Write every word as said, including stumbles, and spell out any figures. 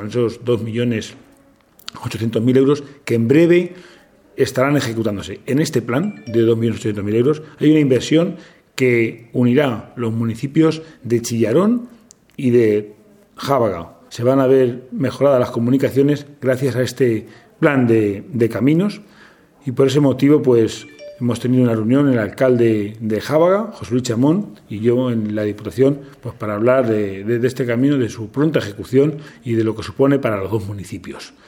esos dos millones ochocientos mil euros que en breve estarán ejecutándose. En este plan de dos millones ochocientos mil euros hay una inversión que unirá los municipios de Chillarón y de Jábaga. Se van a ver mejoradas las comunicaciones gracias a este plan de, de caminos, y por ese motivo pues hemos tenido una reunión el alcalde de Jábaga, José Luis Chamón, y yo en la Diputación pues para hablar de, de, de este camino, de su pronta ejecución y de lo que supone para los dos municipios.